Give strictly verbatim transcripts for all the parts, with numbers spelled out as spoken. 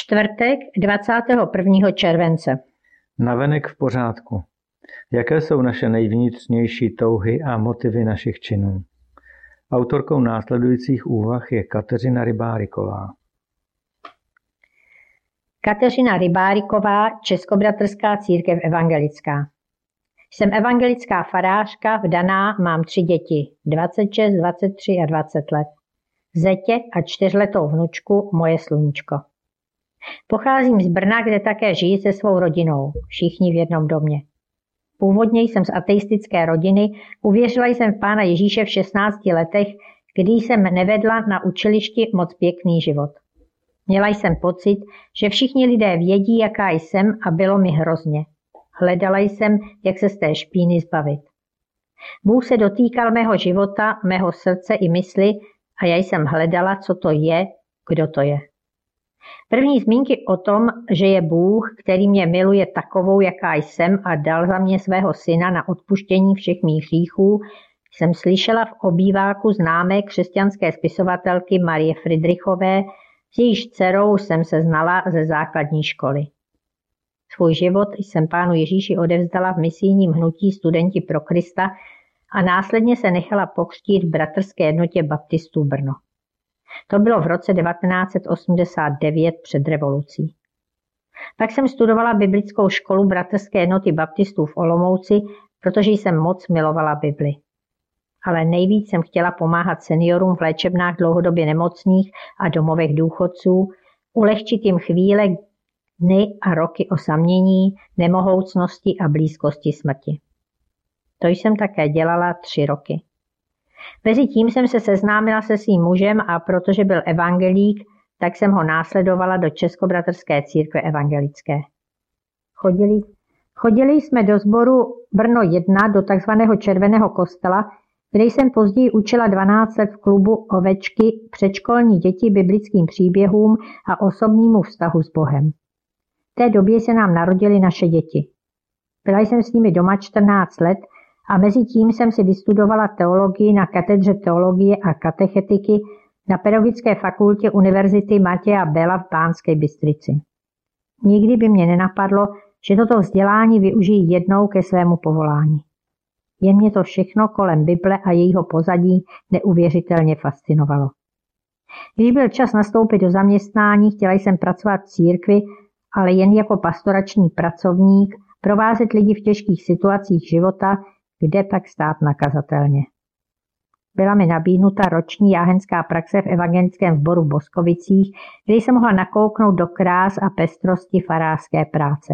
Čtvrtek dvacátého prvního července. Navenek v pořádku. Jaké jsou naše nejvnitřnější touhy a motivy našich činů? Autorkou následujících úvah je Kateřina Rybáriková. Kateřina Rybáriková, Českobratrská církev evangelická. Jsem evangelická farářka, vdaná, mám tři děti, dvacet šest, dvacet tři a dvacet let. Zetě a čtyřletou vnučku, moje sluníčko. Pocházím z Brna, kde také žiji se svou rodinou, všichni v jednom domě. Původně jsem z ateistické rodiny, uvěřila jsem v Pána Ježíše v šestnácti letech, kdy jsem nevedla na učilišti moc pěkný život. Měla jsem pocit, že všichni lidé vědí, jaká jsem, a bylo mi hrozně. Hledala jsem, jak se z té špíny zbavit. Bůh se dotýkal mého života, mého srdce i mysli a já jsem hledala, co to je, kdo to je. První zmínky o tom, že je Bůh, který mě miluje takovou, jaká jsem a dal za mě svého syna na odpuštění všech mých hříchů, jsem slyšela v obýváku známé křesťanské spisovatelky Marie Friedrichové, s jejíž dcerou jsem se znala ze základní školy. Svůj život jsem Pánu Ježíši odevzdala v misijním hnutí Studenti pro Krista a následně se nechala pokřtít v Bratrské jednotě baptistů Brno. To bylo v roce devatenáct set osmdesát devět před revolucí. Pak jsem studovala biblickou školu Bratrské jednoty baptistů v Olomouci, protože jsem moc milovala Bibli. Ale nejvíc jsem chtěla pomáhat seniorům v léčebnách dlouhodobě nemocných a domovech důchodců, ulehčit jim chvíle, dny a roky osamění, nemohoucnosti a blízkosti smrti. To jsem také dělala tři roky. Mezitím jsem se seznámila se svým mužem a protože byl evangelík, tak jsem ho následovala do Českobratrské církve evangelické. Chodili, chodili jsme do sboru Brno jedna do takzvaného Červeného kostela, kde jsem později učila dvanáct let v klubu Ovečky předškolní děti biblickým příběhům a osobnímu vztahu s Bohem. V té době se nám narodily naše děti. Byla jsem s nimi doma čtrnáct let a mezi tím jsem si vystudovala teologii na katedře teologie a katechetiky na Pedagogické fakultě Univerzity Matěja Bela v Banské Bystrici. Nikdy by mě nenapadlo, že toto vzdělání využiji jednou ke svému povolání. Jen mě to všechno kolem Bible a jejího pozadí neuvěřitelně fascinovalo. Když byl čas nastoupit do zaměstnání, chtěla jsem pracovat v církvi, ale jen jako pastorační pracovník, provázet lidi v těžkých situacích života, kde tak stát nakazatelně. Byla mi nabídnuta roční jáhenská praxe v evangelickém sboru v Boskovicích, kde jsem mohla nakouknout do krás a pestrosti farářské práce.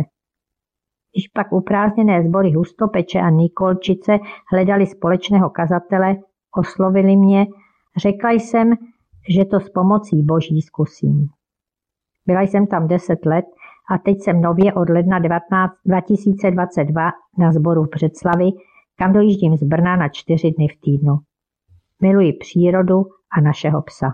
Když pak uprázdněné sbory Hustopeče a Nikolčice hledali společného kazatele, oslovili mě, řekla jsem, že to s pomocí Boží zkusím. Byla jsem tam deset let a teď jsem nově od ledna dva tisíce dvacet dva na sboru v Břeclavi, kam dojíždím z Brna na čtyři dny v týdnu. Miluji přírodu a našeho psa.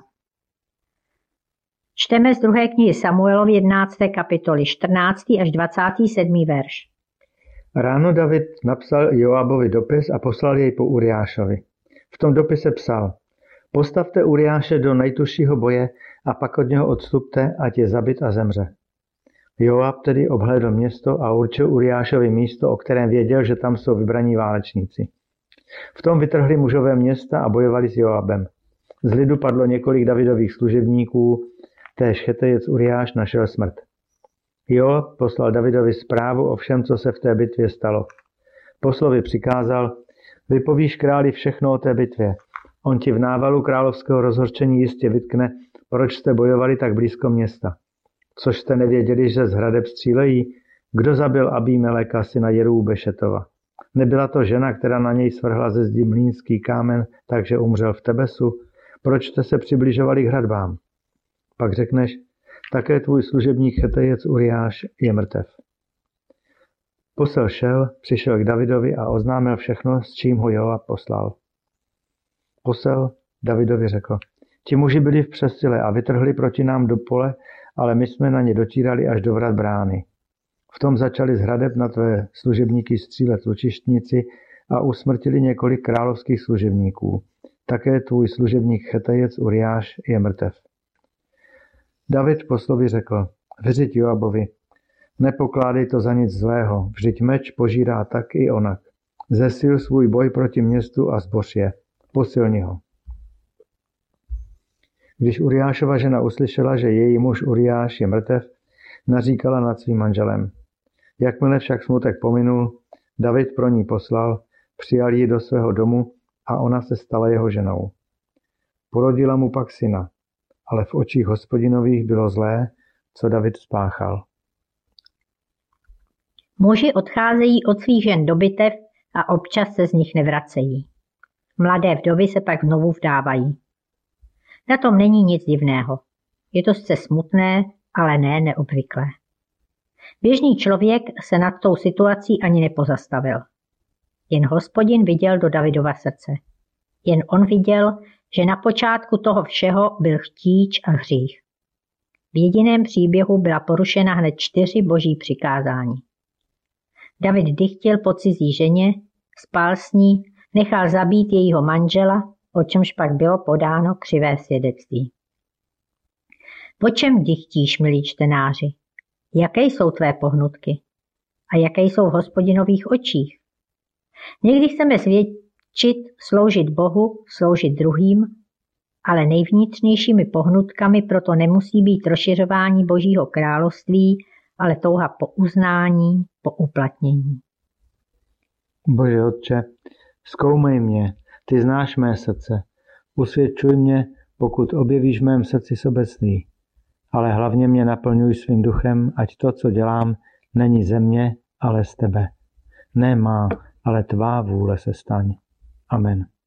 Čteme z druhé knihy Samuelovy jedenácté kapitoly čtrnáctý až dvacátý sedmý verš. Ráno David napsal Joabovi dopis a poslal jej po Uriášovi. V tom dopise psal: Postavte Uriáše do nejtužšího boje a pak od něho odstupte, ať je zabit a zemře. Joab tedy obhlédl město a určil Uriášovi místo, o kterém věděl, že tam jsou vybraní válečníci. V tom vytrhli mužové města a bojovali s Joabem. Z lidu padlo několik Davidových služebníků, též Chetejec Uriáš našel smrt. Joab poslal Davidovi zprávu o všem, co se v té bitvě stalo. Poslovi přikázal: Vypovíš králi všechno o té bitvě. On ti v návalu královského rozhořčení jistě vytkne, proč jste bojovali tak blízko města. Což jste nevěděli, že z hradeb střílejí? Kdo zabil Abímeleka, syna Jerúbešetova? Nebyla to žena, která na něj svrhla ze zdi mlýnský kámen, takže umřel v Tebesu? Proč jste se přibližovali k hradbám? Pak řekneš: také tvůj služebník Chetejec Uriáš je mrtev. Posel šel, přišel k Davidovi a oznámil všechno, s čím ho Joab poslal. Posel Davidovi řekl: Ti muži byli v přesile a vytrhli proti nám do pole, ale my jsme na ně dotírali až do vrat brány. V tom začali z hradeb na tvé služebníky střílet lučištníci a usmrtili několik královských služebníků. Také tvůj služebník Chetejec Uriáš je mrtev. David poslovi řekl: vyřiď Joabovi, nepokládej to za nic zlého, vždyť meč požírá tak i onak. Zesil svůj boj proti městu a zboř je, posilni ho. Když Uriášova žena uslyšela, že její muž Uriáš je mrtev, naříkala nad svým manželem. Jakmile však smutek pominul, David pro ní poslal, přijal ji do svého domu a ona se stala jeho ženou. Porodila mu pak syna, ale v očích Hospodinových bylo zlé, co David spáchal. Muži odcházejí od svých žen do bitev a občas se z nich nevracejí. Mladé vdovy se pak znovu vdávají. Na tom není nic divného. Je to sice smutné, ale ne neobvyklé. Běžný člověk se nad tou situací ani nepozastavil. Jen Hospodin viděl do Davidova srdce. Jen on viděl, že na počátku toho všeho byl chtíč a hřích. V jediném příběhu byla porušena hned čtyři boží přikázání. David dychtil po cizí ženě, spal s ní, nechal zabít jejího manžela, o čemž pak bylo podáno křivé svědectví. Po čem dychtíš, milí čtenáři? Jaké jsou tvé pohnutky? A jaké jsou v Hospodinových očích? Někdy chceme svědčit, sloužit Bohu, sloužit druhým, ale nejvnitřnějšími pohnutkami proto nemusí být rozšiřování Božího království, ale touha po uznání, po uplatnění. Bože Otče, zkoumej mě, ty znáš mé srdce. Usvědčuj mě, pokud objevíš v mém srdci sobectví. Ale hlavně mě naplňuj svým duchem, ať to, co dělám, není ze mě, ale z tebe. Ne má, ale tvá vůle se staň. Amen.